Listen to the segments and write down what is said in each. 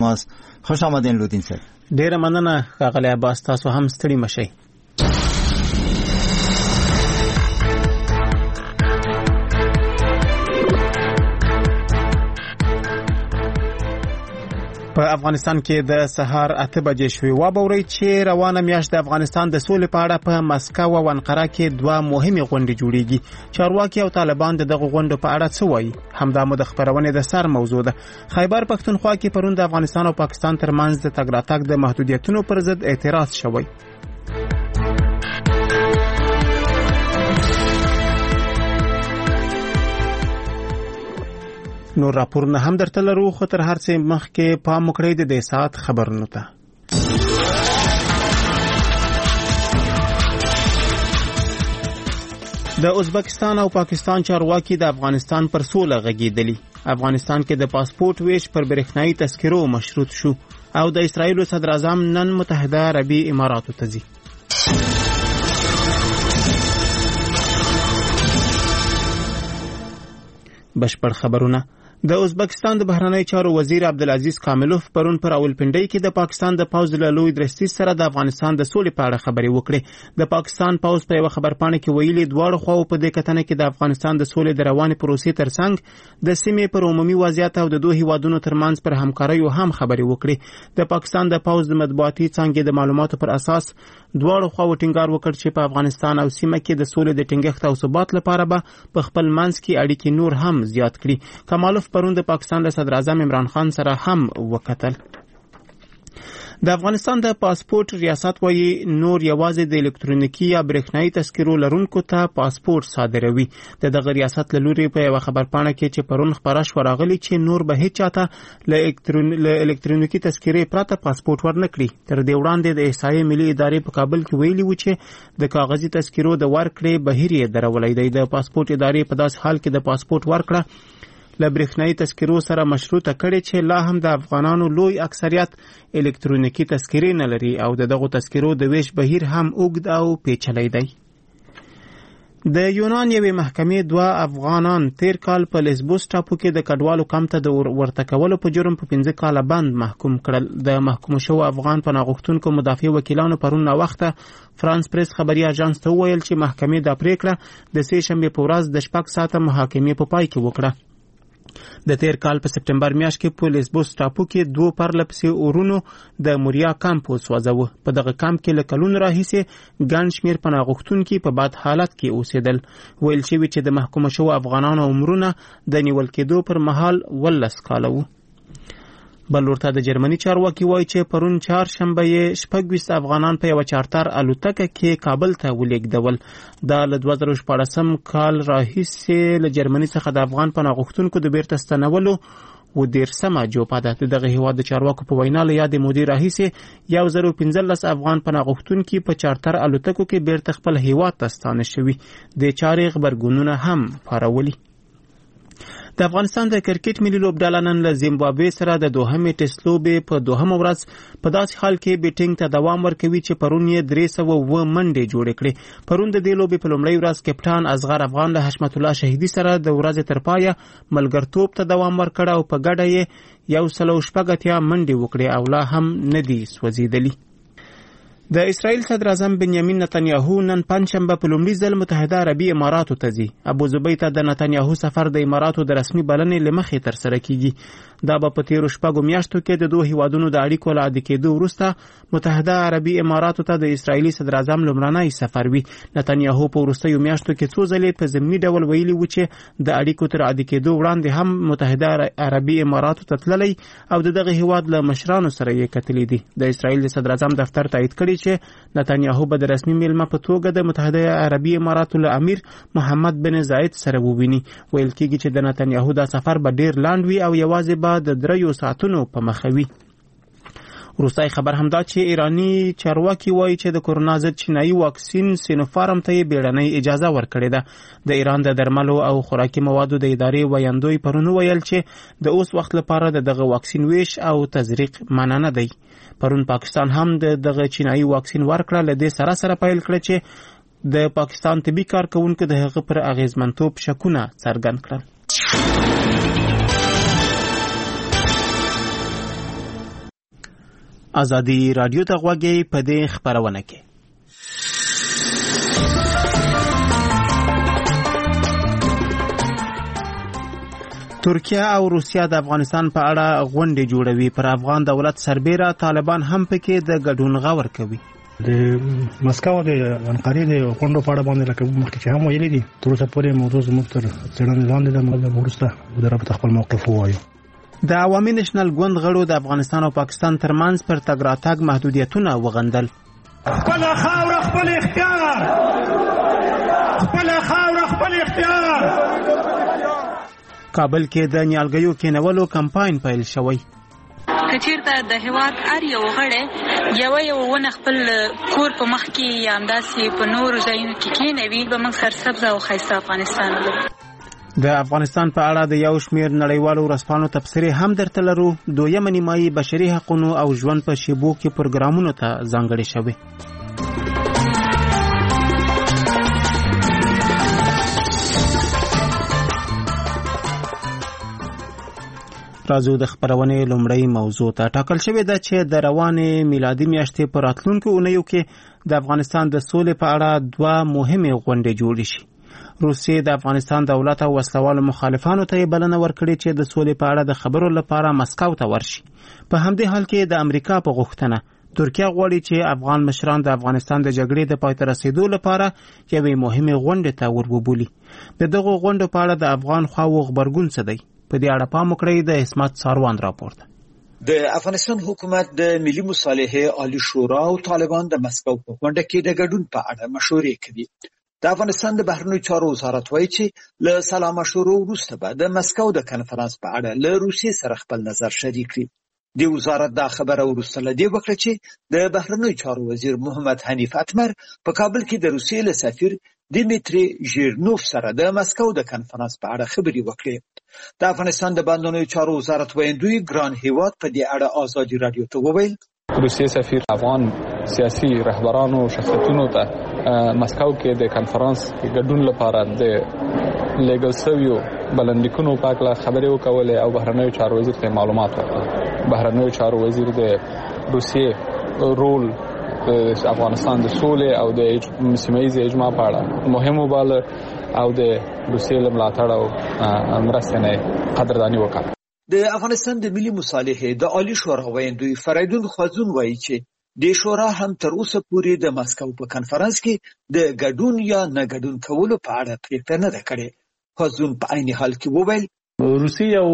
ماست. خوش آمدین لودین صاحب. ډیره مننه ښاغلی عباس، تاسو هم ستړي مشئ. په افغانستان کې د سهار 8 بجې شوې. وبورئ چې روانه میاشت د افغانستان د سولې په اړه په مسکو او انقره کې دوه مهمې غونډې جوړیږي. چارواکي او طالبان د دغه غونډو په اړه څه وایي؟ همدا مو د خبرونې د سر موضوع ده. خیبر پښتونخوا کې پرون د افغانستان او پاکستان ترمنځ د تګ راتګ د محدودیتونو پر ضد اعتراض شوی. نور راپورونه هم درته لرو، خو تر هر څه مخکې پام وکړئ د دې ساعت خبرونو ته. د ازبکستان او پاکستان چارواکي د افغانستان پر سوله غږیدلی. افغانستان کې د پاسپورت ویش پر برېښنايي تذکرو مشروط شو او د اسرایل صدر اعظم نن متحده عربي اماراتو ته ځي. بشپړ خبرونه. د ازبکستان د بهرنی چارو وزیر عبدالعزیز کاملوف پرون پر راولپنډۍ کې د پاکستان د پوځ له لوی درستیز سره د افغانستان د سولې په اړه خبرې وکړې. د پاکستان پوځ په یو خبرپاڼه کې ویلي دواړو خواو په دې کتنه کې د افغانستان د سولې د روانې پروسې ترڅنګ د سیمې پر عمومي وضعیت او د دوه هیوادونو ترمنځ پر همکاریو هم خبرې وکړې. د پاکستان د پوځ د مطبوعاتي څانګې د معلوماتو پر اساس دواړو خواو ټینګار وکړ چې په افغانستان او سیمه کې د سولې د ټینګښت او ثبات لپاره به په خپل منځ کې اړیکې نور هم زیات کړي. کمالوف پرون د پاکستان صدر اعظم عمران خان سره هم وکتل. د افغانستان د پاسپورت ریاست وایي نور یوازې د الکترونیکي یا برېښنايي تذکرو لرونکو ته پاسپورت صادروي. دغه ریاست له لوري په یو خبرپاڼه کې چې پرون خبره شو راغلي چې نور به هیڅ چاته له الکترونیکي تذکرې پرته پاسپورت ورنکړي. تر دې وړاندې د احصایې ملي ادارې په کابل کې ویلي و چې د کاغذي تذکرو د ورکړې بهیر یې درولای دی. د پاسپورت ادارې په داس حال کې د پاسپورت ورکړه له برېښنايي تذکرو سره مشروطه کړي چې لا هم د افغانانو لوی اکثریت الکترونیکي تذکرې نه لري او دغه تذکرو د ویش بهیر هم اوږد او پیچلی دی. د یونان یوې محکمې دوه افغانان تیر کال په لیسبوس ټاپو کې د کډوالو کمپ ته د ورته کولو په جرم په 15 کاله بند محکوم کړل. د محکوم شوو افغان پناه غوښتونکو مدافع وکیلانو پرون وخته فرانس پریس خبري اژانس ته وویل چې محکمې دا پریکړه د سې شنبې په ورځ د 6 ساعته محاکمې په پای کې وکړه. د تیر کال په سپټمبر میاشت کې په لیسبوس ټاپو کې دوه پرلپسې اورونو د موریا کمپ وسوځاوه. په دغه کمپ کې له کلونو راهیسې ګڼ شمېر پناه غوښتونکي په بد حالت کې اوسېدل. ویل شوي چې د محکوم شوو افغانانو عمرونه د نیول کېدو پر مهال 12 کاله وو. بل ورته د جرمني چارواکي وایي چې پرون چهارشنبه یې 26 افغانان په یو چارتر الوتکه کې کابل ته ولېږدول. دا له 2014 کال راهیسې له جرمني څخه د افغان پناه غوښتونکو د بیرته ستنولو و 13مه جوپه ده. دغه هیواد د چارواکو په وینا له یادې مودې راهیسې 1015 افغان پناه غوښتونکي په چارتر الوتکو کې بیرته خپل هیواد ته ستانه شوي. د چارې غبرګونونه هم پارولي. د افغانستان د کرکټ ملي لوبډله نن له زیمبابوې سره د دوهمې ټیسټ لوبې په دوهمه ورځ په داسې حال کې بیټینګ ته دوام ورکوي چې پرون یې 309 منډې جوړې کړې. پرون د دې لوبې په لومړۍ ورځ کپټان اصغر افغان له حشمت الله شهیدي سره د ورځې تر پایه ملګرتوب ته دوام ورکړ او په ګډه یې 180 منډې وکړې او لا هم نه دي سوځېدلي. د اسرائیل صدر اعظم بنیامین نتنیاهو نن پنځشنبه په لومړي ځل متحده عربي اماراتو ته ځي. ابوظبي ته د نتنیاهو سفر د اماراتو د رسمي بلنې له مخې ترسره کیږي. دا به په تیرو 6 میاشتو کې د دوه هیوادونو د اړیکو له عادي کېدو وروسته متحده عربي اماراتو ته د اسرائیلي صدر اعظم لومړنی سفر وي. نتنیاهو په وروستیو میاشتو کې څو ځلې په ضمني ډول ویلي و چې د اړیکو تر عادي کېدو وړاندې هم متحده عربي اماراتو ته تللی او دغه هیواد له مشرانو سره یې کتلي دي. د اسرائیل صدر اعظم دفتر تایید کړی چې نتنیاهو به د رسمي میلمه په توګه د متحده عربي اماراتو له امیر محمد بن زاید سره وویني. ویل کېږي چې د نتنیاهو دا سفر به ډیر لاند وي او یوازې به د 3 ساعتونو په مخه وي. وروستی خبر همدا چې ایرانی چارواکي وایي چې د کورونا ضد چینایي واکسین سینوفارم ته بیړنۍ اجازه ورکړې ده. د ایران د درملو او خوراکي موادو د ادارې ویاندوی پرون ویل چې د اوس وخت لپاره دغه واکسین ویش او تزریق منع نه دی. پرون پاکستان هم دغه چینایي واکسین ورکړه. له دې سره پیل کړ چې د پاکستان طبي کارکونکو د هغه پر اغیزمنتوب شکونه څرګند کړل. ازادي رادیو ته غوږی په دې خبرونه کې. ترکیه او روسیا د افغانستان په اړه غونډې جوړوي. پر افغان دولت سربېره طالبان هم پکې د ګډون غور کوي. د مسکو د انقرې د غونډو په اړه باندې لکه مخکې هم ویلي دي، تر اوسه پورې موضوع زموږ تر څېړنې لاندې ده. موږ وروسته د رابطه خپل موقف ووایو. د عوامي نېشنل ګوند غړو د افغانستان او پاکستان ترمنځ پر تګ راتګ محدودیتونه وغندل. خپل خاور خپل اختیار، خپل خاور خپل اختیار. کابل کې د نیالګیو کېنولو کمپاین پیل شوی. کچیرته د هیواد هر یو غړی یو ونه خپل کور په مخ کې یا همداسې په نورو ځایونو کې کېنوي، به موږ سرسبزه او ښایسته افغانستان ولرو. د افغانستان په اړه د یو شمېر نړیوالو ورځپاڼو تبصرې هم درته لرو. دویمه نیمایي بشري حقونو او ژوند په شیبو کې پروګرامونو ته ځانګړې شوې. راځو د خبرونې لومړی موضوع ته. ټاکل شوې ده چې د روانې میلادي میاشتې په راتلونکو اونیو کې د افغانستان د سولې په اړه 2 مهمې غونډې جوړې شي. روسیې د افغانستان دولت او وسلوالو مخالفانو ته بلنه ورکړې چې د سولې په اړه د خبرو لپاره مسکو ته ورشي. په همدې حال کې د امریکا په غوښتنه ترکیه غواړي چې افغان مشران د افغانستان د جګړې د پای ته رسیدو لپاره یوې مهمې غونډې ته وربولي. د دغو غونډو په اړه د افغان خواو خبرګون څه دی؟ په دې اړه پام وکړئ. د اسمت ساروان راپور ده. د افغانستان حکومت د ملي مصالحې عالی شورا او طالبان د مسکو په غونډه کې د ګډون په اړه مشورې کوي. د افغانستان د بهرنیو چارو وزارت وایي چې له سلا مشورو وروسته به د مسکو د کنفرانس په اړه له روسیې سره خپل نظر شریک کړي. د وزارت دا خبره وروسته له دې وکړه چې د بهرنیو چارو وزیر محمد حنیف اتمر په کابل کې د روسیې له سفیر دیمیتری ژیرنوف سره د مسکو د کنفرانس په اړه خبرې وکړې. د افغانستان د بهرنیو چارو وزارت ویاندوی ګران هیواد په دې اړه ازادي رادیو ته وویل روسیې سفیر افغان سیاسي رهبرانو شخصیتونو ته مسکو کې د کنفرانس ګډون لپاره د لیګل سویو بلندلیکونو په اړه خبرې وکولې او بهرنیو چارو وزیر ته معلومات ورکړل. بهرنیو چارو وزیر د روسیې رول د افغانستان د سولې او د سیمه ییز اجماع په اړه مهم وباله او د روسیې له ملاتړ او مرستې نه قدرداني وکړه. د افغانستان د ملي مصالحې د عالی شورا ویاندوی فریدون خوازون وایي چې د شورا هم تر اوسه پورې د مسکو په کنفرانس کې د ګډون یا نه ګډون کولو په اړه پریکړه نه ده کړې. خوازون په عین حال کې وویل روسیې یو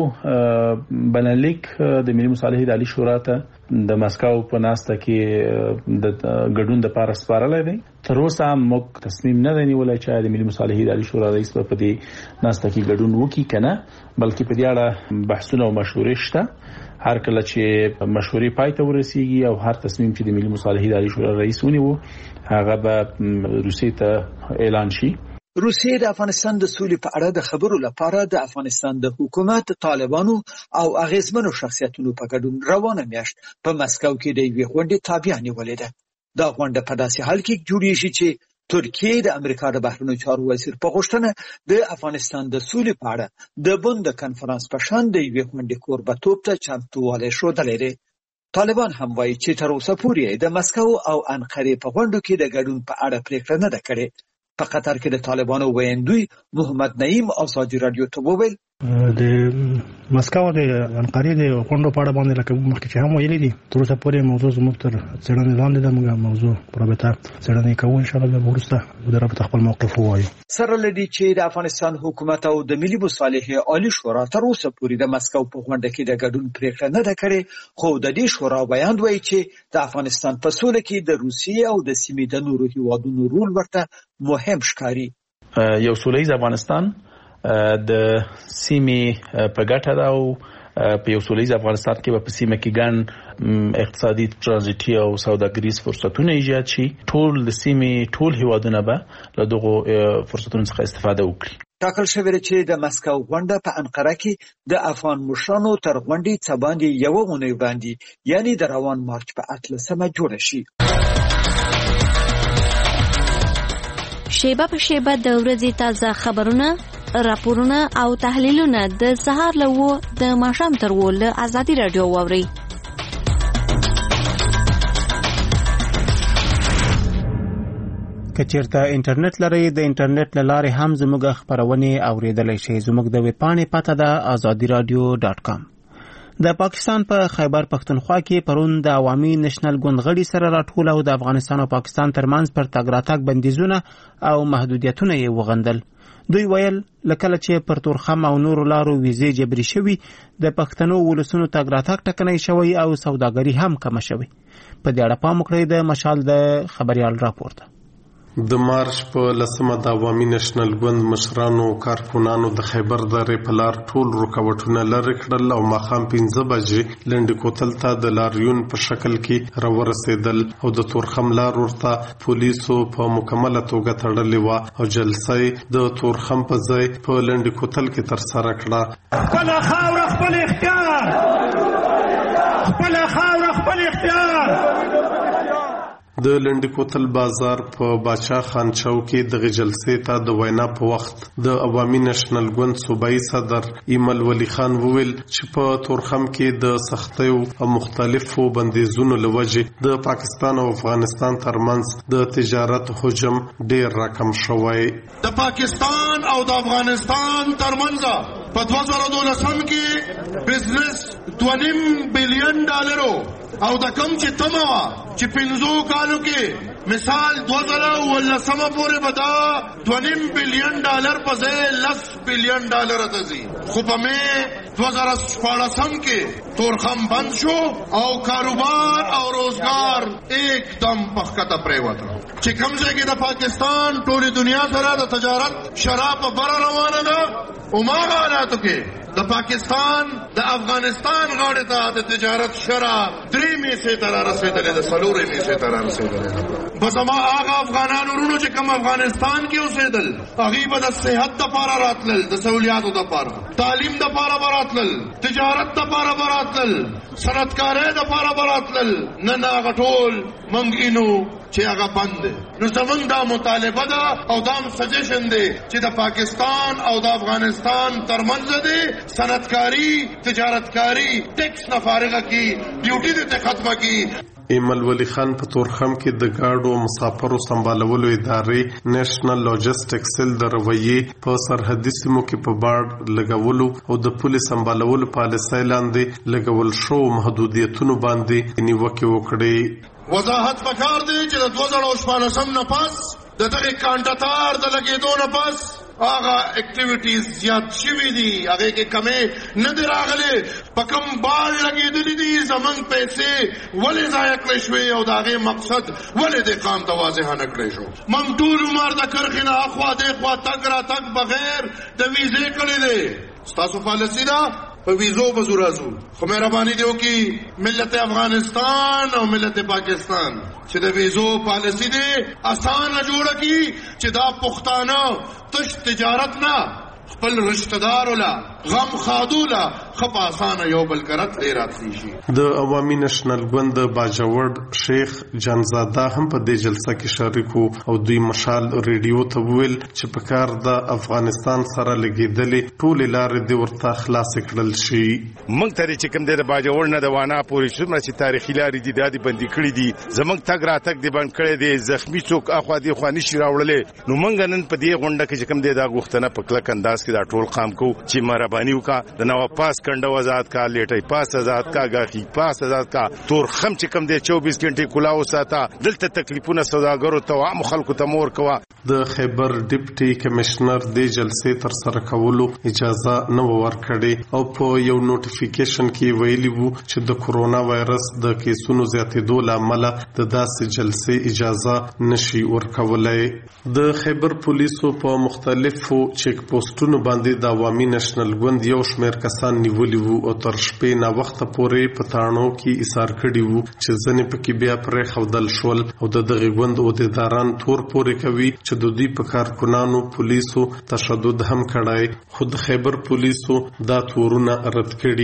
بنلیک د ملي مصالحې د عالی شورا ته د مسکو په ناسته کې د ګډون د پاره سپارلای دی. تر اوسه موږ تصمیم نه دی نیولای چې د ملي مصالحې د عالی شورا رئیس په دې ناسته کې ګډون وکړي کنه، بلکې په دې اړه بحثونه او مشورې شته. هر کله چې مشورې پای ته ورسیږي او هر تصمیم چې د ملي مصالحې د عالی شورا رئیس ونیو هغه به روسیې ته اعلان شي. روسیې د افغانستان د سولې په اړه د خبرو لپاره د افغانستان د حکومت، طالبانو او اغیزمنو شخصیتونو په ګډون روانه میاشت په مسکو کې د یوې غونډې تابع نیولې ده. دا غونډه په داسې حال کې جوړیږي چې ترکیه د امریکا د بهرنیو چارو وزیر په غوښتنه د افغانستان د سولې په اړه د بن د کنفرانس په شان د یوې غونډې کوربه‌توب ته چمتووالی ښودلی دی. طالبان هم وایي چې تر اوسه پورې د مسکو او انقرې په غونډو کې د ګډون په اړه پریکړه نه ده کړې. په قطر کې د طالبانو ویاندوی محمد نعیم ازادي رادیو ته وویل د مسکو د انقرې د غونډو په اړه باندې لکه مخکې هم ویلي دي، تر اوسه پورې موضوع زموږ تر څېړنې لاندې ده. موږ موضوع په رابطه څېړنې کوو، ان شاء الله وروسته د رابطه خپل موقف ووایو. سره لدی چې د افغانستان حکومت او د ملي مصالحې عالی شورا تر اوسه پورې د مسکو په غونډه کې د ګډون پریکړه نه ده کړې، خو د دې شورا بیان وایي چې د افغانستان په سوله کې د روسیې او د سیمې د نورو هیوادونو رول ورته مهم ښکاري. یو سولهییز افغانستان د سیمې په ګټه ده او په یو سولهییز افغانستان کې په سیمه کې ګڼ اقتصادي، ترانزیتي او سوداګریز فرصتونه ایجاد شي. ټول د سیمې ټول هیوادونه به له دغو فرصتونو څخه استفاده وکړي. ټاکل شوی چې د مسکو غونډه په انقره کې د افغان مشرانو تر غونډې څخه باندې یو اونۍ باندې یعنی د روان مارچ په 18 جوړه شي. شیبه په شیبه د ورځې تازه خبرونه، راپورونه او تحلیلونه د سهار له 9 د ماښام تر 10 له ازادي رادیو واوري. کچیرته انټرنیټ لري د انټرنیټ لاره هم زموږ خبرونه اوریدلای شي. زموږ د ویب پاڼې پته ده azadiradio.com. د پاکستان په خیبر پختونخوا کې پرون د عوامي نېشنل ګوند غړي سره راټول او د افغانستان او پاکستان ترمنځ پر تګ راتګ بندیزونه او محدودیتونه یې وغندل. دوی ویل لکه چې پر تورخم او نورو لارو ویزې جبري شوي، د پښتنو ولسونو تګ راتګ ټکنی شوی او سوداګري هم کم شوی. په دې اړه پام وکړئ د مشال د خبريال راپورته. د مارچ په 10مه د عوامي نېشنل ګوند مشرانو کارکونانو د خیبر درې په لار ټول رکاوټونه لرې کړل او ماښام 5 بجې لنډ کوتل ته د لاریون په شکل کې راورسېدل او د تورخم لار ورته پولیسو په مکمله توګه تړلې و او جلسه د تورخم په ځای په لنډ کوتل کې ترسره کړه. خپل خاور خپل اختیار، خپل خاور خپل اختیار. د لنډ کوتل بازار په باچا خان چوک کې د جلسې ته د وینا په وخت د عوامي نېشنل ګوند صوبایي صدر ایمل ولی خان وویل چې په تورخم کې د سختیو او مختلفو بندیزونو لوجه د پاکستان او افغانستان ترمنځ د تجارت حجم ډیر راکم شوی. د پاکستان او د افغانستان ترمنځ په 2012 کې بزنس $2.5 بلین او د کم چې تمه چې 5 کالو کې مثال 2019 پورې بدا $2.5 بلین په ځای $10 بلین ته ځي. خو په مې 2014 کې تورخم بند شو او کاروبار او روزګار एकदम پخکته پریوته. چې کوم ځای کې د پاکستان ټولې دنیا سره د تجارت شراب بر روانه ده او ما حالاتو کې د پاکستان د افغانستان غاړه ته د تجارت شراب 3 میسه تر رسیدلې د 4 میسه تر رسیدلې. بس ما هغه افغانانو ورونو چې کوم افغانستان کې اوسېدل هغه به د صحت لپاره راتلل، د سہولیاتو لپاره، تعلیم لپاره راتلل، تجارت لپاره راتلل، صنعتکارۍ لپاره راتلل. نه هغه ټول منګینو چې هغه بند. نو زمونږ دا مطالبه ده او دا سجیشن دی چې د پاکستان او د افغانستان ترمنځ دی صنعتکاری، تجارتکاری ټیکس نه فارغه کی، ډیوټي دې ختمه کی. ایمل ولی خان په تورخم کې د گاډو مسافرو سمبالولو ادارې نېشنل لاجستیک سیل د رویې په سرحدي سیمو کې په بارډ لګولو او د پولیس سمبالولو پالیسۍ لاندې لګول شو محدودیتونو باندې نیوکه وکړي. وضاحت پکار دی چې د 2014 نه پس د دغه کانټاتار د لګېدو نه پس هغه اکټیویټیز زیات شوي دي، هغه کې کمې نه دی راغلي. په کوم بار لګېدلې دي زمونږ پیسې ولې ضایع کړې شوې او د هغې مقصد ولې د قام ته واضح نه کړی شو. موږ ټول عمر د کرښې نه اخوا دېخوا تګ راتګ بغیر د ویزې کړی دی. ستاسو پالیسي ده په ویزو به زو راځو. خو مهرباني دی وکړي ملت افغانستان او ملت پاکستان چې د ویزو پالیسي دی اسانه جوړه کړي چې دا پښتانه تش تجارت نه خپل رشتہ دار ولا غم خادولا خپ اسانه یو بل کرت راتلی شي. د عوامي نېشنل ګوند باجوړ شیخ جانزاده هم په دې جلسه کې شریک وو او دوی مشال ریډیو ته ویل چې په کار د افغانستان سره لګیدلې ټول لارې د ورته خلاص کړل شي. موږ ته چې کوم د باجوړ نه د وانا پورې څومره چې تاریخي لارې دي د بندي کړې دي، زموږ تګ راتګ دی بند کړی دی، زخمی څوک اخوا دی خو نشي راوړلې. نو موږ نن په دې غونډه کې چې کوم د غوښتنه په کلک انداز کې دا ټول قام کو چې مهرباني وکړه د نو پاس کنده آزاد کا، لیټي پاس آزاد کا، غاخي پاس آزاد کا، تورخم چې کوم دی 24 غنټې کلاو ساته. دلته تکلیفونه سوداګرو ته عام خلکو ته مور کوا. د خیبر ډیپټي کمشنر د جلسې تر سره کولو اجازه نه ورکړي او په یو نوټیفیکیشن کې ویلي وو چې د کورونا وایرس د کیسونو زیاتېدو لامل د داسې جلسې اجازه نشي ورکولای. د خیبر پولیسو په مختلفو چیک پوسټونو باندې د عوامي نېشنل ګوند یو شمېر کسان نیولي وو او تر شپې نه وخت پورې په تاڼو کې ایثار کړي وو چې ځنې پکې بیا پرې خودل شول او د دغه ګوند عہدیداران تور پورې کوي چې د دوی په کارکونانو پولیسو تشدد هم کړای. خود خیبر پولیسو دا تورونه رد کړي.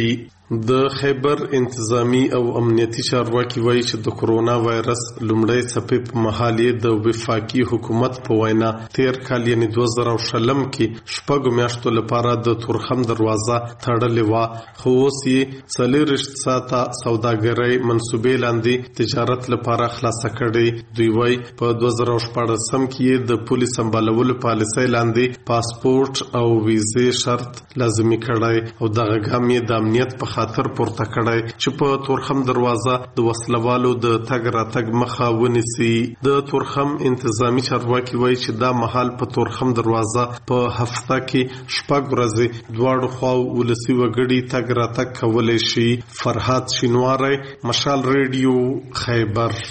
د خیبر انتظامی او امنیتي چارواکي وایي چې د کرونا وایرس لومړی څپې په مهال یې د وفاقي حکومت په وینا تیر کال یعنی 2020 کې شپږ میاشتو لپاره د تورخم دروازه تړلې وه، خو اوس یې 40 ساعته سوداګرۍ منصوبې لاندې تجارت لپاره خلاصه کړې. دوی وایي په 2014 کې د پولیس سمبالولو پالیسۍ لاندې پاسپورت او ویزې شرط لازمي کړی او دغه ګام یې د امنیت په خاطر پورته کړی چې په تورخم دروازه د وسلوالو د تګ راتګ مخه ونیسي. د تورخم انتظامی چارواکي وایي چې دا مهال په تورخم دروازه په هفته کې 6 ورځې دواړو خواو ولسي وګړي تګ راتګ کولی شي. فرهاد شینواری، مشال ریډیو، خیبر.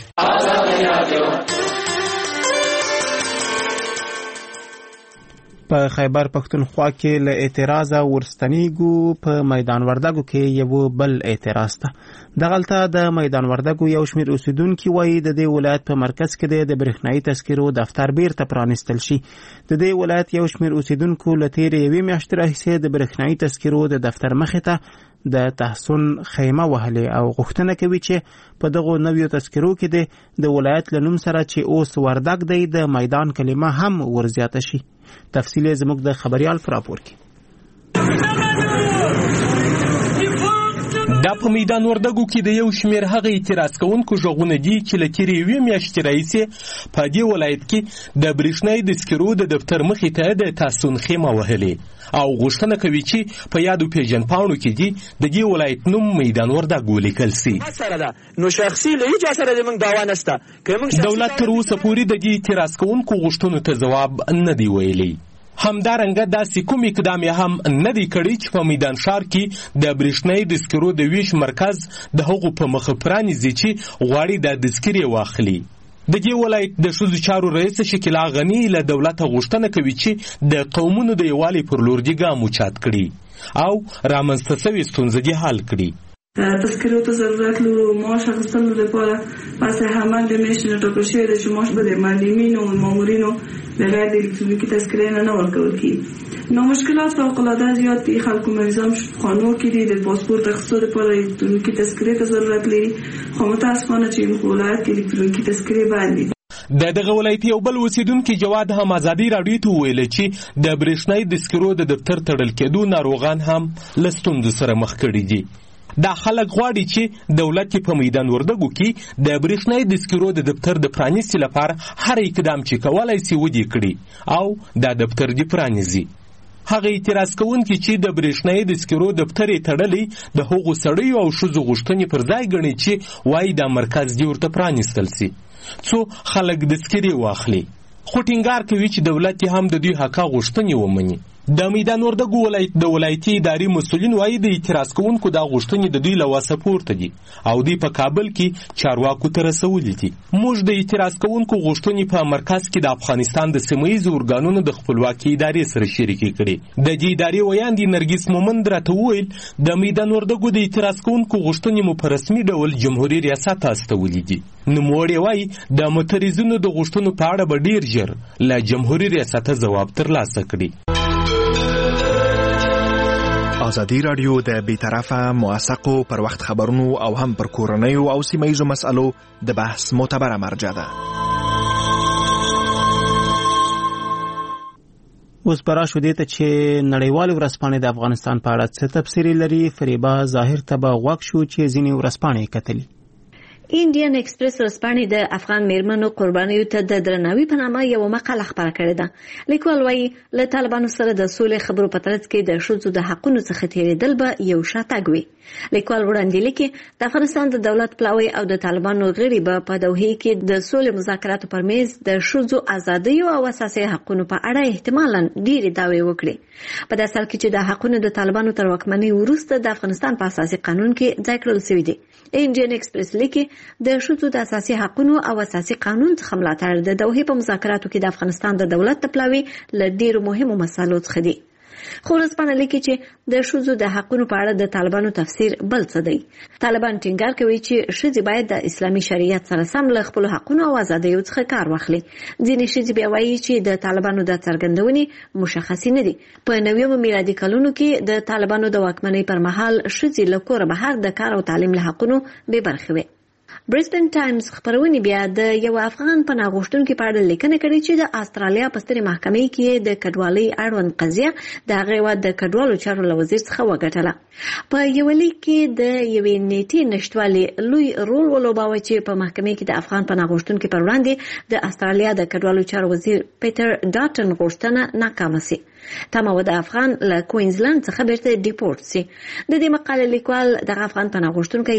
په خیبر پښتونخوا کې له اعتراض ورستنیګو په میدان وردګو کې یو بل اعتراض ته. دغلته د میدان وردګو یو شمېر اوسیدونکو وایي د دې ولایت په مرکز کې د برېښنایي تذکرو دفتر بیرته پرانیستل شي. د دې ولایت یو شمېر اوسیدونکو له تېرې یوې میاشتې راهیسې د برېښنایي تذکرو د دفتر مخې ته د تحسن خیمه وهلې او غوښتنه کوي چې په دغو نویو تذکرو کې د ولایت له نوم سره چې اوس وردګ دی د میدان کلمه هم ورزیاته شي. تفصیل زموږ د خبريال فراپور کې. دا په میدان وردګو کې د یو شمېر هغه اعتراض کوونکو ژغونه دي چې له تېرې یوې میاشتې راهیسې په دې ولایت کې د برېښنایي تذکرو د دفتر مخې ته د تحسن خیمه وهلې او غوښتنه کوي چې په یادو پیژنپاڼو کې دي د دې ولایت نوم میدان وردګ ولیکل سي. نو شخصي له هیڅ سره د موږ دعوا نشته. دولت تر اوسه پورې د دې اعتراض کوونکو غوښتنو ته ځواب نه دی ویلی. همدارنګه داسې کوم اقدام هم نه دی کړی چې په میدان ښار کې د برېښنایي تذکرو د ویش مرکز د هغو په مخه پرانیزي چې غواړي د تذکرې واخلي. د دې ولایت د ښځو چارو رئیس شکیلا غني له دولته غوښتنه کوي چې د قومونو د یووالي پر لور دې ګام اوچات کړي او رامنځته شوې ستونزې دې حل کړي. تذکرو ته ضرورت لرو معاش اخیستلو لپاره پس همه د میشن ټاکل شوی دی چې معاش به د معلمینو او مامورینو بغیر د الکترونیکي تذکرې نه ورکول کېږي. نو مشکلات فوق‌العاده زیات دي. خلکو مریضان خانو کې دي د پاسپورت اخیستلو لپاره الکترونیکي تذکرې ته ضرورت لري، خو متاسفانه چې په ولایت کې الکترونیکي تذکرې باندې د دغه ولایت یو بل اوسیدونکي جواد هم ازادي راډیو ته ویل چې د برېښنایي تذکرو د دفتر تړل کېدو ناروغان هم له ستونزو سره مخ کړي دي. دا خلک غواړي چې دولت په میدان وردګو کې د برېښنایي تذکرو د دفتر د پرانیستي لپاره هر اقدام چې کولای سي ودې کړي او دا دفتر دې پرانیزي. هغه اعتراض کوونکي چې د برېښنایي تذکرو دفتر یې تړلی د هغو سړیو او ښځو غوښتنې پر ځای ګڼي چې وایي دا مرکز دې ورته پرانیستل سي څو خلک تذکرې واخلي، خو ټینګار کوي چې دولت هم د دوی حقه غوښتنې ومني. د میدان وردګو ولایت د ولایتي اداري مسؤلین وایي د اعتراض کوونکو دا غوښتنې د دوی له وسه پورته دي او دوی په کابل کې چارواکو ته رسولي دي. موږ د اعتراض کوونکو غوښتنې په مرکز کې د افغانستان د سیمهییزو ارګانونو د خپلواکۍ ادارې سره شریکې کړې. د دې ادارې ویاندې نرګس مومند راته وویل د میدان وردګو د اعتراض کوونکو غوښتنې مو په رسمي ډول جمهوري ریاست ته استولي دي. نوموړی وایي د معترضینو د غوښتنو په اړه به ډیر ژر له جمهوري ریاسته ځواب ترلاسه کړي. ازادي راډیو د بیطرفه موثقو پر وخت خبرونو او هم پر کورنیو او سیمهییزو مسألو د بحث معتبره مرجع ده. اوس به راشو دې ته چې نړیوالې ورځپاڼې د افغانستان په اړه څه تبصرې لري. فریبا ظاهر ته به غوږ شو چې ځینې ورځپاڼې یې کتلي. انډین ایکسپریس ورځپاڼې د افغان میرمنو قربانیو ته د درناوي په نامه یو مقاله خپره کړې ده. لیکوال وایي له طالبانو سره د سولې خبرو په ترڅ کې د ښځو د حقونو څخه تېرېدل به یو شاتګ وي. لیکوال وړاندې لیکي د افغانستان د دولت پلاوی او د طالبانو غړي به په دوحې کې د سولې مذاکراتو پر میز د ښځو ازادیو او اساسي حقونو په اړه احتمالاً ډېرې دعوې وکړي. په داسې حال کې چې د حقونو د طالبانو تر واکمنۍ وروسته د افغانستان په اساسي قانون کې ځای کړل شوي دي. انډین ایکسپریس لیکي د ښځو د اساسي حقونو او اساسي قانون څخه ملاتړ د دوحې په مذاکراتو کې د افغانستان د دولت پلاوی له ډېرو مهمو مسایلو څخه دي. خو ورځپاڼه لیکي چې د ښځو د حقونو په اړه د طالبانو تفسیر بل څه دی. طالبان ټینګار کوي چې ښځې باید د اسلامي شریعت سره سم له خپلو حقونو او ازادیو څخه کار واخلي. ځینې ښځې بیا وایي چې د طالبانو د څرګندونې مشخصې نه دي. په 90 میلادي کلونو کې د طالبانو د واکمنۍ پر مهال ښځې له کوره بهر د کار او تعلیم له حقونو بې برخې وې. برسبن ټایمز خبرونه بیا د یو افغان پناه غوښتونکي په اړه لیکنه کړې چې د استرالیا په سترې محکمې کې د کډوالۍ اړوند قضیه د هغې هېواد د کډوالو چارو له وزیر څخه وګټله. په یو لیک کې د یوې نیټې نشتوالي لوی رول ولوباوه چې په محکمې کې د افغان پناه غوښتونکي پر وړاندې د استرالیا د کډوالو چارو وزیر پیټر ډاټن غوښتنه ناکامه سي. تمه و د افغان له کوینزلند څخه بیرته ډیپورت سي. د دې مقالې لیکوال د افغان پناه غوښتونکی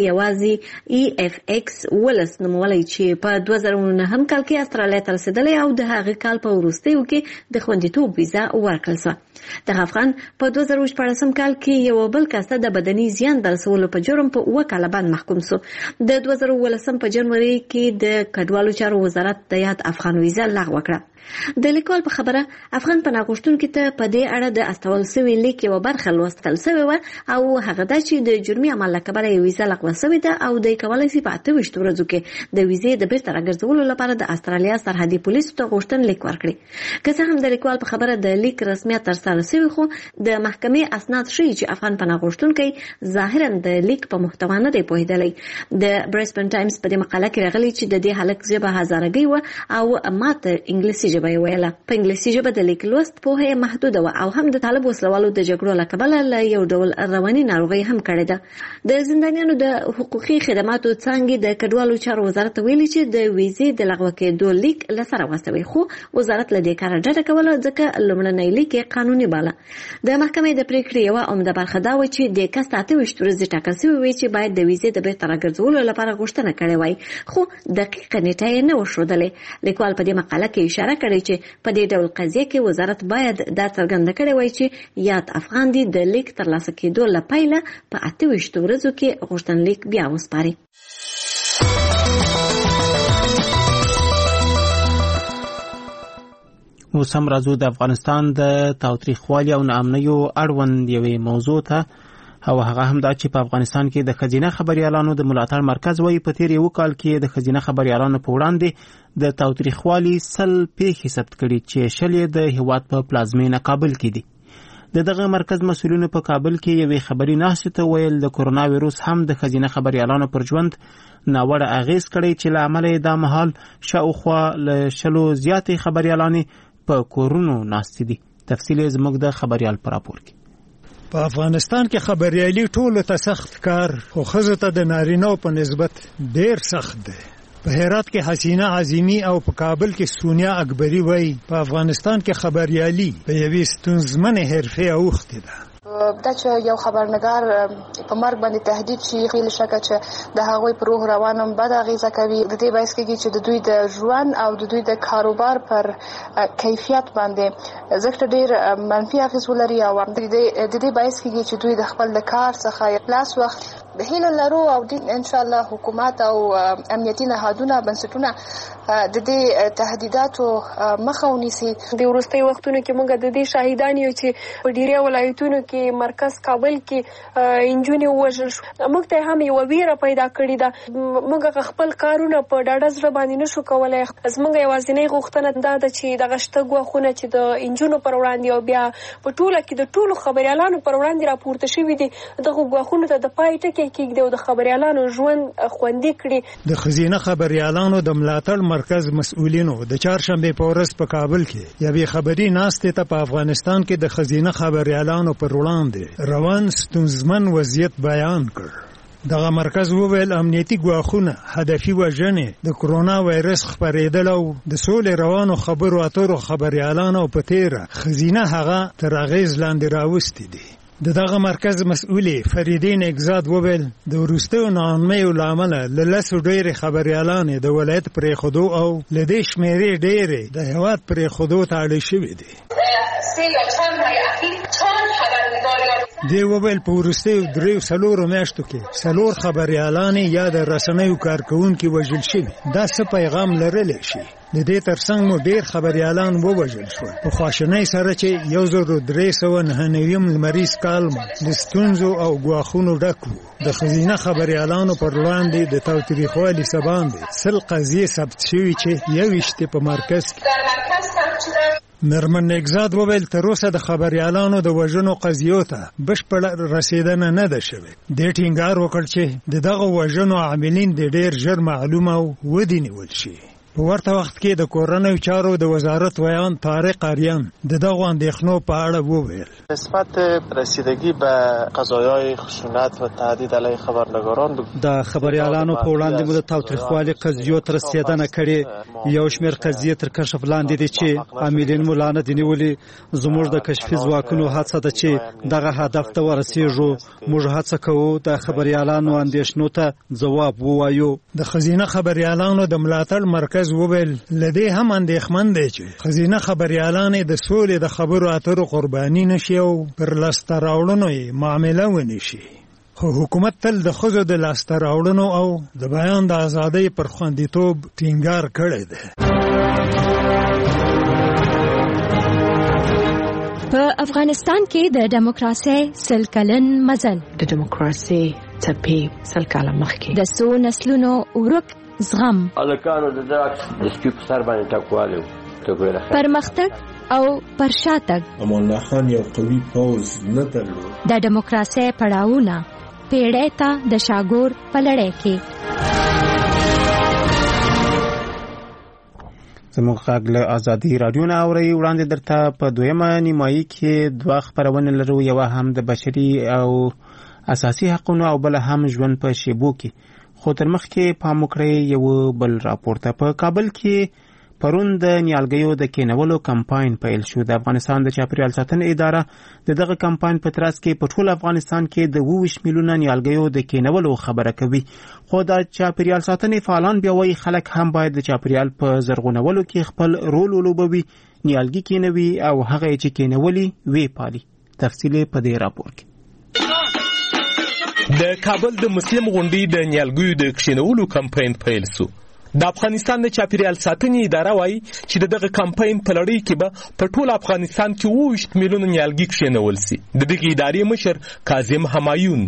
یوازې EFX ولس نومولی چې په 2009 کال کې استرالیا ته رسېدلی او د هغې کال په وروستیو کې د خوندیتوب ویزا ورکړل شوه. دغه افغان په 2014 کال کې یو بل کس ته د بدني زیان د رسولو په جرم په 2 کاله باندې محکوم شو. د 2018 په جنوري کې د کډوالو چارو وزارت د یاد افغان ویزا لغوه کړه. د لیکوال په خبره افغان پناه غوښتونکي ته په دې اړه د استول شوي لیک یوه برخه لوستل شوې وه او هغه دا چې د جرمي عمل له کبله یې ویزا لغوه شوې ده او دی کولی شي په 28 ورځو کې د ویزې د بیرته راګرځولو لپاره د استرالیا سرحدي پولیسو ته غوښتنلیک ورکړي. که څه هم د لیکوال په خبره د لیک رسمیت ترسره شوی خو د محکمې اسناد ښیي چې افغان پناه غوښتونکی ظاهرا د لیک په محتوا نه دی پوهېدلی. د برسبن ټایمز په دې مقاله کې راغلی چې د دې هلک ژبه هزارګۍ وه او ماته انګلیسي ژبه یې ویله. په انګلیسي ژبه د لیک لوست پوهه یې محدوده وه او هم د طالب وسلوالو د جګړو له کبله له یو ډول رواني ناروغۍ هم کړې ده. د زندانیانو د حقوقي خدماتو څانګې د کډوالو چارو وزارت ته ویلي چې د ویزې د لغوه کېدو لیک له سره واستوي خو وزارت له دې کاره ډډه کوله ځکه لومړنی لیک یې قانوني باله. د محکمې د پریکړې یوه عمده برخه دا وه چې د کس 28 ورځې ټاکل شوې وې چې باید د ویزې د بیرته راګرځولو لپاره غوښتنه کړې وای خو دقیقه نیټه یې نه وښودلې. لیکوال په دې مقاله کې اشاره کړې چې په دې ډول قضیه کې وزارت باید دا څرګنده کړې وای چې یاد افغان دي د لیک ترلاسه کېدو له پیله په 28 ورځو کې غوښتنلیک بیا وسپاري. اوس هم راځو د افغانستان د تاوتریخوالي او ناامنیو اړوند یوې موضوع ته او هغه هم دا چې په افغانستان کې د ښځینه خبریالانو د ملاتړ مرکز وایي په تیر یو کال کې د ښځینه خبریالانو په وړاندې د تاوتریخوالي 100 پیښې ثبت کړي چې 100 د هیواد په پلازمینه کابل کې دي. دغه مرکز مسؤلینو په کابل کې یوې خبري ناشته ته ویل د کرونا وایروس هم د ښځینه خبریالانو پر ژوند ناوړه اغیز کړی چې له امله د مهال شاوخوا له 100 زیاتې خبریالانې په کورونو ناستې دي. تفصیل زموږ د خبريال پر راپور کې. په افغانستان کې خبريالي ټولو ته سخت کار خو ښځو ته د نارینه‌و په نسبت ډېر سخت دی. په هرات کې حسینه عظیمی او په کابل کې سونیا اکبری وایي په افغانستان کې خبريالي په یوې ستونزمنې حرفې اوښتې ده. دا چې یو خبرنګار په مرګ باندې تهدید شي خیل شکه چې د هغوی پر روح روانم بد اغیزه کوي. د دې باعث کېږي چې د دوی د ژوند او د دوی د کاروبار پر کیفیت باندې ځکه ډېر منفي اغیز ولري او د دې باعث کېږي چې دوی د خپل د کار څخه لاس وخت د هیله لرو او ان شاء الله حکومت او امنیتي نهادونه بنسټونه د دې تهدیداتو مخه ونیسي. د وروستي وختونو کې موږ د دې شاهدان یو چې په ډیری ولایتونو کې مرکز کابل کې انجونې وژل شو. موږ ته هم یو ویره پیدا کړې ده. موږ خپل کارونه په ډاډه زړه باندې نشو کولای. زموږ یوازینۍ غوښتنه دا ده چې دغه شته ګواښونه چې د انجونو پر وړاندې او بیا په ټوله کې د ټولو خبريالانو پر وړاندې راپورته شوي دي دغه ګواښونه ته د پای ټکی کېږدي او د خبريالانو ژوند خوندي کړي. د ښځینه خبريالانو د ملاتړ مرکز مسؤلینو د چهارشنبه په ورځ په کابل کې یوې خبري ناستې ته په افغانستان کې د ښځینه خبريالانو پر وړاندې روان ستونزمن وضعیت بیان کړ. دغه مرکز وویل امنیتي ګواښونه، هدفي وژنې، د کرونا وایرس خپرېدل او د سولې روانو خبرو اترو خبريالانو په تیره ښځینه هغه تر اغیز لاندې راوستي دي. دغه مرکز مسؤلې فریدین اگزاد وویل د وروستیو ناامنیو له امله له 10 ډېرې خبريالانې د ولایت پرېښودو او له دې شمېرې ډېرې د هېواد پرېښودو ته اړې شوې دي. دی وویل په وروستیو 3-4 میاشتو کې 4 خبريالانې یا د رسنیو کارکونکي وژل شوي. دا څه پیغام لرلی شي؟ د دې ترڅنګ مو ډیر خبريالان ووژل شول. په خواشنۍ سره چې 1399 لمریز کال مو د ستونزو او ګواښونو ډک و. د خزینه خبريالانو پر وړاندې د تاوتریخوالي سبب سل قضیې ثبت شوي چې 21 په مرکز کې. میرمن نگزاد وویل تر اوسه د خبريالانو د وژنو قضیو ته بشپړه رسیدنه نه ده شوې. د ټینګار وکړ چې دغه وژنو عاملین د ډیر ژر معلومه او ودی نیول شي. په ورته وخت کې د کورنیو چارو د وزارت ویان طارق آریان د دغه اندېښنو په اړه وویل نسبت رسیدگی به قضایای خشونت و تهدید علیه خبرنگاران د خبريالانو په وړاندې مو د تاوتریخوالي قضیو تر رسیدنه کړې. یو شمېر قضیې تر کشف لاندې دي چې عاملین مو لانه دي نیولي. زموږ د کشفي ځواکونو هڅه ده چې دغه هدف ته ورسیږو. موږ هڅه کوو د خبريالانو اندېښنو ته ځواب ووایو. د خزینه خبريالانو د ملاتړ مرکز وویل لدې هم اندېښمن دی چې خزینه خبريالانې د سولې د خبرو اترو قرباني نشي او پر لاسته راوړنو یې معامله ونشي. خو حکومت تل د ښځو د لاسته راوړنو او د بیان د ازادۍ پر خوندیتوب ټینګار کړی دی. په افغانستان کې د دیموکراسي سل کلن مزل د دیموکراسي څپې سل کاله مخکې د څو نسلونو ورک زغم الکانو د داکس د سپیپ سر باندې ټکواله پرمختګ او پرشاتګ. امان الله خان یو قوي پوځ نه درلود. د دیموکراسي پړاوونه پیړۍ ته د شاګور په لړۍ کې. زموږ غږ له ازادي رادیو نه اورئ. وړاندې درته په دویمه نیمایي کې دوه خپرونې لرو. یوه هم د بشري او اساسي حقونو او بل هم ژوند په شیبو کې. خو تر مخکې پام وکړئ یو بل راپور ته. په کابل کې پرون د نیالګیو د کینولو کمپاین پیل شو. د افغانستان د چاپیریال ساتنې اداره د دغه کمپاین په ترڅ کې په ټول افغانستان کې د 22 میلیونه نیالګیو د کینولو خبره کوي. خو د چاپیریال ساتنې فعالان بیا وایي خلک هم باید د چاپیریال په زرغونولو کې خپل رول ولوبوي، نیالګي کینوي او هغه چې کینولي وی پالي. تفصیل په دې راپور کې. د کابل د مسلم غونډې د نیالګیو د کښینولو کمپاین پیل شو. د افغانستان د چاپیریال ساتنې اداره وایي چې دغه کمپاین په لړۍ کې به په ټول افغانستان کې 22 میلیونه نیالګي کښینول شي. د دغه ادارې مشر کاظم همایون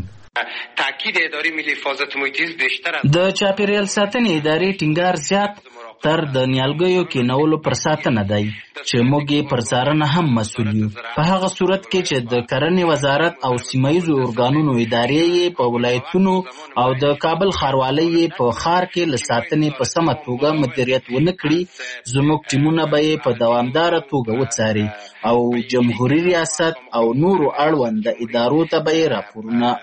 تاکید ادارې ملي حفاظت محیط زیست بیشتر د چاپیریال ساتنې ادارې ټینګار زیات تر د نیالګیو کینولو پر ساتنه دی چې موږ یې پر څارنه هم مسؤل یو. په هغه صورت کې چې د کرنې وزارت او سیمایي ارګانونو ادارې یې په ولایتونو او د کابل ښاروالۍ یې په ښار کې له ساتنې په سمه توګه مدیریت ونه کړي، زموږ ټیمونه به یې په دوامداره توګه وڅاري او جمهوریت ریاست او نورو اړوند ادارو ته به یې راپورونه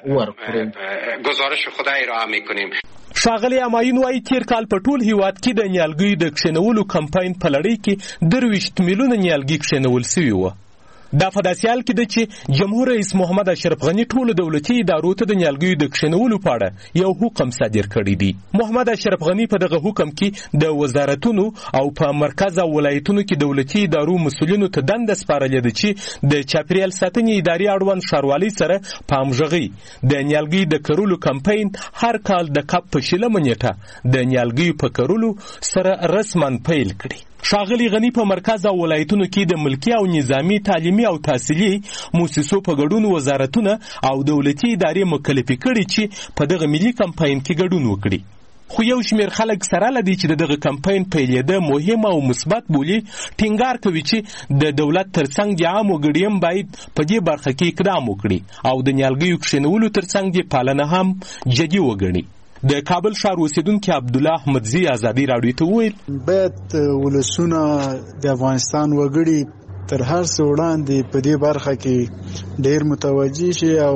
ورکړو. گزارش خود ارائه میکنیم. ښاغلی اماین وایي تیر کال په ټول هیواد کې د نیالګیو د کښینولو کمپاین په لړۍ کې 23 میلیونه نیالګي کښینول شوي وو. دا په داسې حال کې ده چې جمهور رئیس محمد اشرف غني ټولو دولتي ادارو ته د نیالګیو د کښینولو په اړه یو حکم صادر کړی دی. محمد اشرف غني په دغه حکم کې د وزارتونو او په مرکز او ولایتونو کې دولتي ادارو مسؤلینو ته دنده سپارلې ده چې د چاپیریال ساتنې ادارې اړوند ښاروالۍ سره په همغږۍ د نیالګیو د کرلو کمپاین هر کال د کب په 6 نیټه د نیالګیو په کرلو سره رسما پیل کړي. ښاغلی غني په مرکز او ولایتونو کې د ملکی او نظامی تعلیمي او تحصیلي مؤسسو په ګډون وزارتونه او دولتي ادارې مکلفې کړي چې په دغه ملي کمپاین کې ګډون وکړي. خو یو شمېر خلک سره لدی چې دغه کمپاین پیلېده مهم او مثبت بولي. ټینګار کوي چې د دولت ترڅنګ د عامو ګډیم باید په دې برخه کې اقدام وکړي او د نیالګیو کښینولو ترڅنګ د پالنه هم جدي وګڼي. د کابل ښار اوسیدونکي عبدالله احمدزي ازادي راډیو ته وویل باید ولسونه د افغانستان وګړي تر هر څه وړاندې په دې برخه کې ډېر متوجه شي او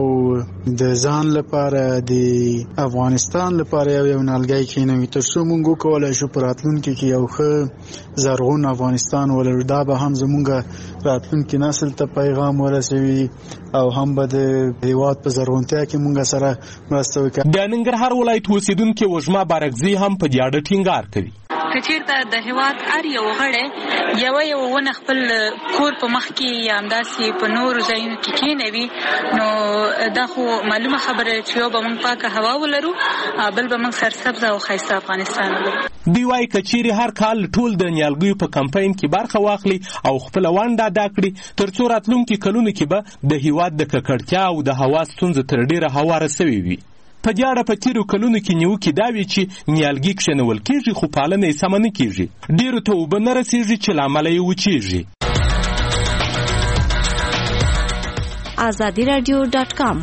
د ځان لپاره د افغانستان لپاره یو نیالګی کښینوي تر څو موږ وکولی شو په راتلونکي کې یو ښه زرغون افغانستان ولرو. دا به هم زموږ راتلونکي نسل ته پیغام ورسوي او هم به د هیواد په زرغونتیا کې موږ سره مرسته وکړي. د ننګرهار ولایت اوسیدونکي وژما بارکزي هم په دې اړه ټینګار کوي. که چیرته د هیواد هر یو غړی یو ونه خپل کور په مخ کې یا همداسې په نورو ځایونو کې کینوي نو دا خو معلومه خبره چې یو به موږ پاکه هوا ولرو بل به موږ سرسبزه او ښایسته افغانستان ولرو. دوی وایي که چیرې هر کال ټول د نیالګیو په کمپاین کې برخه واخلي او خپله ونډه ادا کړي تر څو راتلونکي کلونو کې به د هیواد د ککړتیا او د هوا ستونزه تر ډېره هواره سوې وي. په دې اړه په تېرو کلونو کې نیوکې دا وي چې نیالګي کښېنول کېږي خو پالنه یې سمه نه کېږي. ډېرو ته اوبه نه رسېږي چې له امله یې وچېږي. azadiradio.com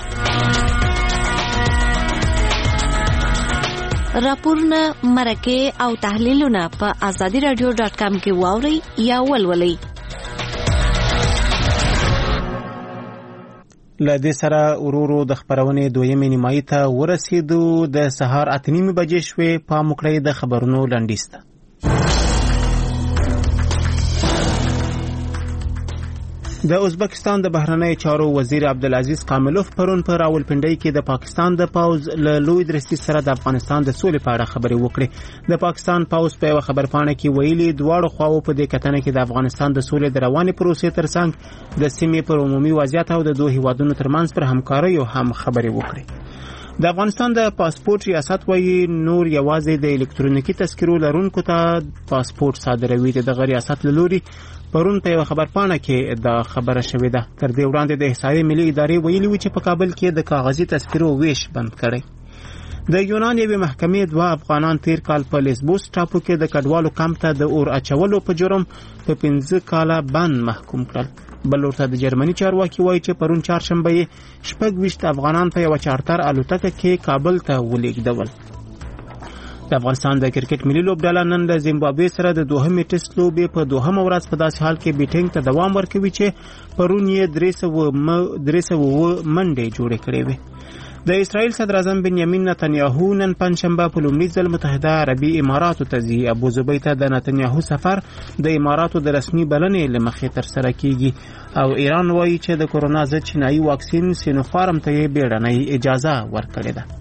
راپورونه، مرکې او تحلیلونه په azadiradio.com کې واورئ یا ولولئ. له دې سره ورورو د خبرونې دویمې نیمایي ته ورسېدو. د سهار 8:30 بجې شوې. پام وکړئ د خبرونو لنډیز ته. د ازبکستان د بهرنی چارو وزیر عبدالعزیز کاملوف پرون په راولپنډۍ کې د پاکستان د پوز له لوی درستي سره د افغانستان د سولې په اړه خبرې وکړې. د پاکستان پوز په یوه خبرپاڼه کې ویلي دواړو خواو په دې کتنه کې د افغانستان د سولې د روانې پروسې ترڅنګ د سیمې پر عمومي وضعیت او د دوه هیوادونو ترمنځ پر همکاریو هم خبرې وکړې. د افغانستان د پاسپورت ریاست وایي نور یوازې د الکترونیکي تذکرو لرونکو ته پاسپورت صادروي. دغه ریاست له لوري پرون په یوه خبرپاڼه کې دا خبره شوې ده. تر دې وړاندې د احصایې ملي ادارې ویلي و چې په کابل کې د کاغذي تذکرو ویش بند کړی. د یونان یوې محکمې 2 افغانان تیر کال په لیسبوس ټاپو کې د کډوالو کمپ ته د اور اچولو په جرم په 15 کاله بند محکوم کړل. بل ورته د جرمني چارواکي وایي چې پرون چهارشنبه یې 26 افغانان په یوه چارتر الوتکه کې کابل ته ولېږدول. د افغانستان د کرکټ ملي لوبډله نن د زیمبابوې سره د دوهمې ټیسټ لوبې په دوهمه ورځ په داسې حال کې بیټینګ ته دوام ورکوي چې پرون یې 300 منډې جوړې کړې وې. د اسرائیل صدر اعظم بنیامین نتنیاهو نن پنځشنبه په لومړي ځل متحده عربي اماراتو ته ځي. ابوظبي ته د نتنیاهو سفر د اماراتو د رسمي بلنې له مخې ترسره کیږي او ایران وایي چې د کورونا ضد چینایي واکسین سینوفارم ته یې بیړنۍ اجازه ورکړې ده.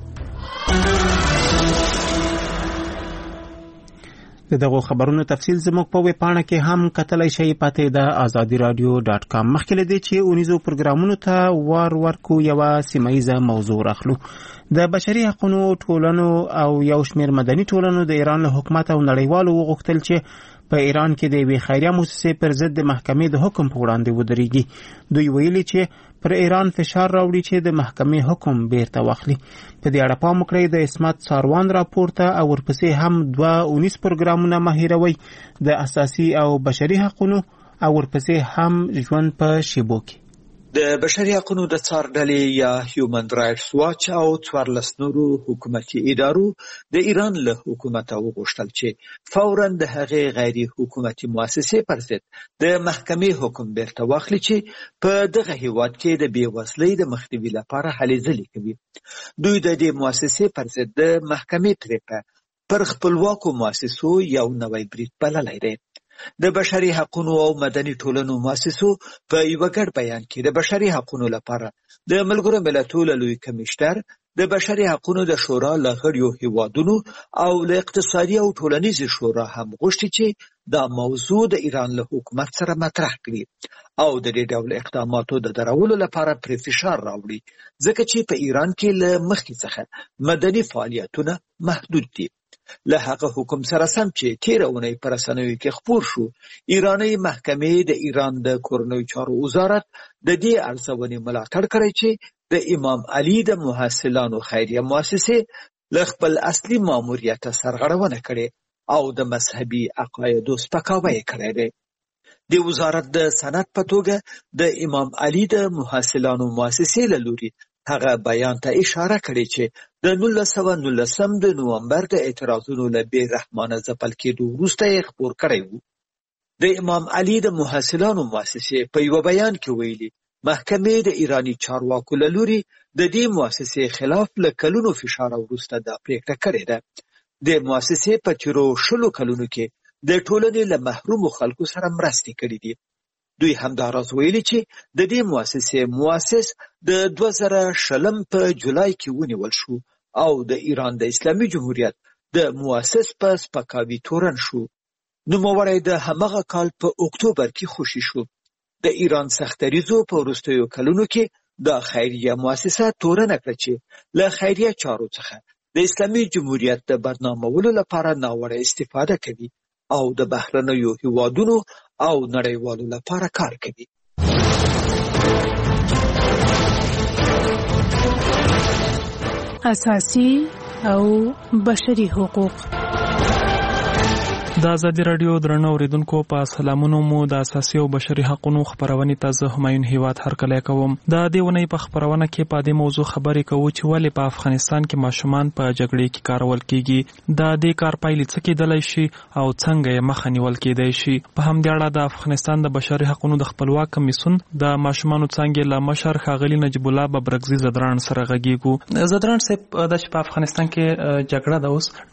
دغه خبرونو تفصیل زموږ په ویب پاڼه کې هم کتلای شئ. پاتې د azadiradio.com. مخکې له دې چې اونیزو پروګرامونو ته ورکو یوه سیمه موضوع راخلو. د بشري حقوقو ټولنو او یو شمېر مدني ټولنو د ایران له حکومت او نړیوالو وغوښتل چې په ایران کې د یوې خیریه مؤسسې پر ضد د محکمې د حکم په وړاندې ودرېږي. دوی ویلي چې پر ایران فشار راوړي چې د محکمې حکم بیرته واخلي. په دې اړه پام وکړئ د اسمت ساروان راپورته او ورپسې هم 2 پروګرامونه مه هېروئ د اساسي او بشري حقوقو او ورپسې هم ژوند په شیبو کې. د بشري حقوقو د څار ډلې یا هیومن رائټس واچ او 14 نورو حکومتي ادارو د ایران له حکومت وغوښتل چې فوراً د هغې غیر حکومتي مؤسسې پر ضد د محکمې حکم بیرته واخلي چې په دغه هیواد کې د بېوزلۍ د مخنیوي لپاره هلې ځلې کوي. دوی د دې مؤسسې پر ضد د محکمې پرېکړه پر خپلواکو مؤسسو یو نوی برید بللی دی. د بشري حقوقو او مدني ټولنو مؤسسو په یو ګډ بیان کې د بشري حقوقو لپاره د ملګرو ملتونو لوی کمشنر د بشري حقوقو د شورا له غړیو هیوادونو او له اقتصادي او ټولنیزې شورا هم غوښتي چې دا موضوع د ایران له حکومت سره مطرح کړي او د دې ډول اقداماتو د درولو لپاره پر فشار راوړي ځکه چې په ایران کې له مخکې څخه مدني فعالیتونه محدود دي. له هغه حکم سره سم چې تیره اونۍ په رسنیو کې خپور شو، ایراني محکمې د ایران د کورنیو چارو وزارت د دې ارزونې ملاتړ کړی چې د امام علي د محصلانو خیریه مؤسسې له خپل اصلي ماموریت سرغړونه کړې او د مذهبي عقایدو سپکاوی کړی دی. د وزارت د سند په توګه د امام علي د محصلانو مؤسسې له لوري هغه بیان ته اشاره کړې چې د 1919 د نومبر د اعتراضونو له بې رحمانه ځپل کېدو وروسته یې خپور کړی و. د امام علي د محصلانو مؤسسې په یو بیان کې ویلي محکمې د ایرانی چارواکو له لوري د دې مؤسسې خلاف له کلونو فشار وروسته دا پریکړه کړې ده. د مؤسسې په تیرو 20 کلونو کې د ټولنې له محرومو خلکو سره مرستې کړې دي. دوی همداراز ویلي چې د دې مؤسسې مؤسس د 2020 په جولای کې ونیول شو او د ایران د اسلامي جمهوریت د مؤسس په سپکاوي تورن شو. نوموړی د همغه کال په اکتوبر کې خوشي شو. د ایران سختریزو په وروستیو کلونو کې د خیریه مؤسسه تورنه کړه چې له خیریه چارو څخه د اسلامي جمهوریت د بدنامولو لپاره ناوړه استفاده کوي او د بهرنیو هیوادونو او نړیوالو لپاره کار کوي. اساسي او بشري حقوق. د ازادي رادیو درنو اوریدونکو په سلامونو مو د اساسي او بشري حقوقو خبرونه تاسو همایون هیواد هر کله کوم. د دې ونې په خبرونه کې په دې موضوع خبرې کوو چې ولې په افغانستان کې ماشومان په جګړې کې کارول کیږي، د دې کار پایلې څه کېدلی شي او څنګه یې مخه نیول کېدای شي. په همدې اړه د افغانستان د بشري حقوقو د خپلواک کمیسیون د ماشومانو څنګه له مشر ښاغلي نجیب الله ببرګزي زدران سره غږیږو. زدران صاحب، د په افغانستان کې جګړه ده اوس